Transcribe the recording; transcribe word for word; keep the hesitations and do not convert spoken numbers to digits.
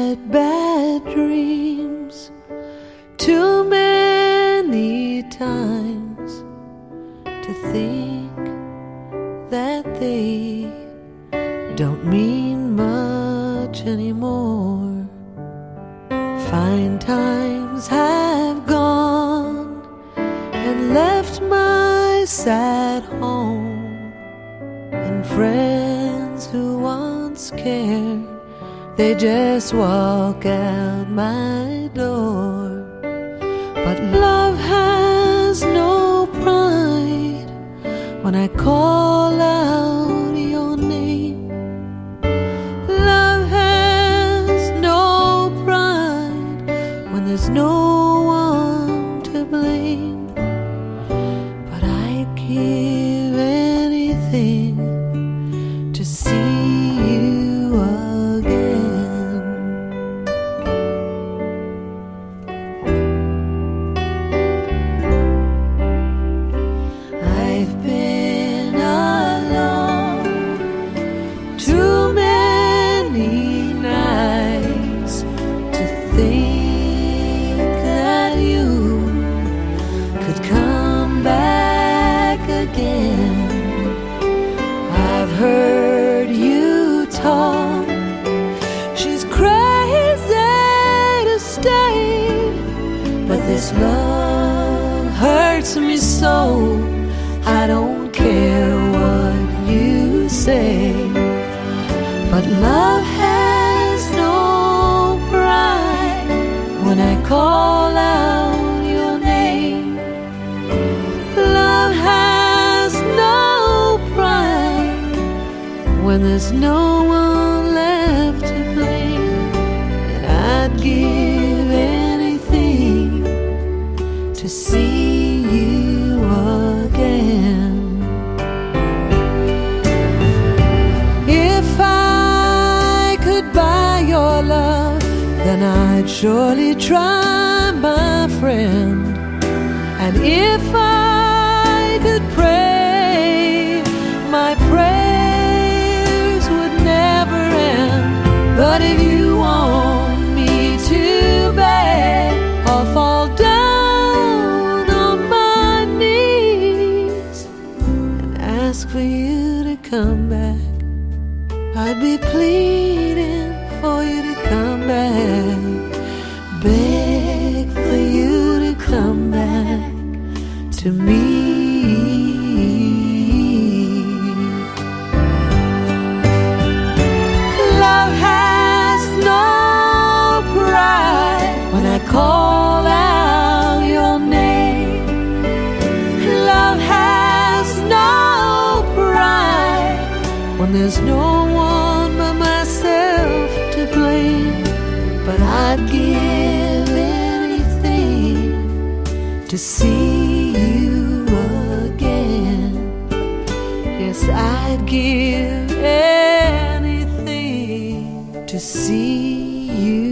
had bad dreams too many times to think that they don't mean much anymore. Fine times have gone and left my sad home, and friends who once cared, they just walk out my door. But love has no pride when I call out your name. Love has no pride when there's no one to blame. But I'd give anything to see you again. I've been alone too many nights to think that you could come back again. I've heard you talk, she's crazy to stay, but this love hurts me so. I don't care what you say. But love has no pride when I call out your name. Love has no pride when there's no one left to blame. And I'd give anything to see you again. If I could buy your love, then I'd surely try, my friend. And if I could pray, my prayers would never end. But if you want me to beg, I'll fall down on my knees and ask for you to come back. I'd be pleading for you to come back, beg for you to come back to me. Love has no pride when I call out your name. Love has no pride when there's no one but myself to blame. But I'd give anything to see you again. Yes, I'd give anything to see you